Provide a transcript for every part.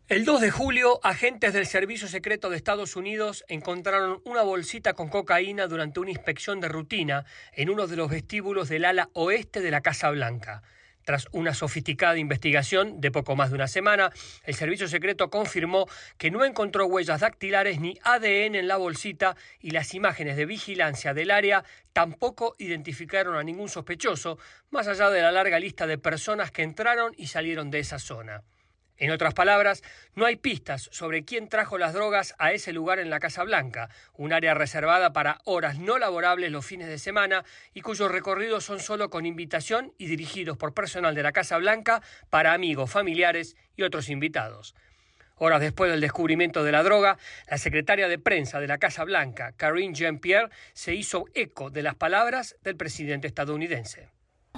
El 2 de julio, agentes del Servicio Secreto de Estados Unidos encontraron una bolsita con cocaína durante una inspección de rutina en uno de los vestíbulos del ala oeste de la Casa Blanca. Tras una sofisticada investigación de poco más de una semana, el Servicio Secreto confirmó que no encontró huellas dactilares ni ADN en la bolsita y las imágenes de vigilancia del área tampoco identificaron a ningún sospechoso, más allá de la larga lista de personas que entraron y salieron de esa zona. En otras palabras, no hay pistas sobre quién trajo las drogas a ese lugar en la Casa Blanca, un área reservada para horas no laborables los fines de semana y cuyos recorridos son solo con invitación y dirigidos por personal de la Casa Blanca para amigos, familiares y otros invitados. Horas después del descubrimiento de la droga, la secretaria de prensa de la Casa Blanca, Karine Jean-Pierre, se hizo eco de las palabras del presidente estadounidense.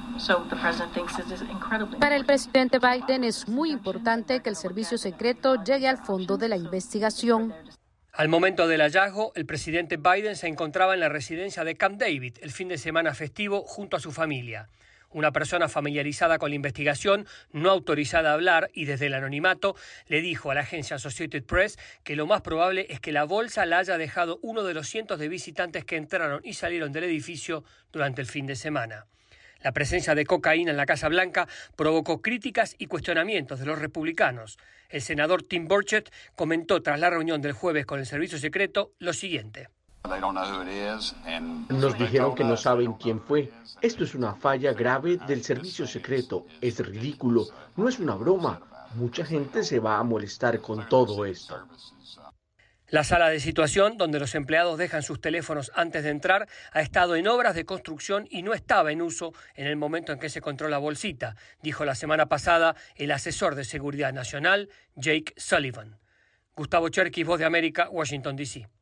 Para el presidente Biden es muy importante que el servicio secreto llegue al fondo de la investigación. Al momento del hallazgo, el presidente Biden se encontraba en la residencia de Camp David el fin de semana festivo junto a su familia. Una persona familiarizada con la investigación, no autorizada a hablar y desde el anonimato, le dijo a la agencia Associated Press que lo más probable es que la bolsa la haya dejado uno de los cientos de visitantes que entraron y salieron del edificio durante el fin de semana. La presencia de cocaína en la Casa Blanca provocó críticas y cuestionamientos de los republicanos. El senador Tim Burchett comentó tras la reunión del jueves con el Servicio Secreto lo siguiente. Nos dijeron que no saben quién fue. Esto es una falla grave del Servicio Secreto. Es ridículo. No es una broma. Mucha gente se va a molestar con todo esto. La sala de situación, donde los empleados dejan sus teléfonos antes de entrar, ha estado en obras de construcción y no estaba en uso en el momento en que se encontró la bolsita, dijo la semana pasada el asesor de Seguridad Nacional, Jake Sullivan. Gustavo Cherkis, Voz de América, Washington, D.C.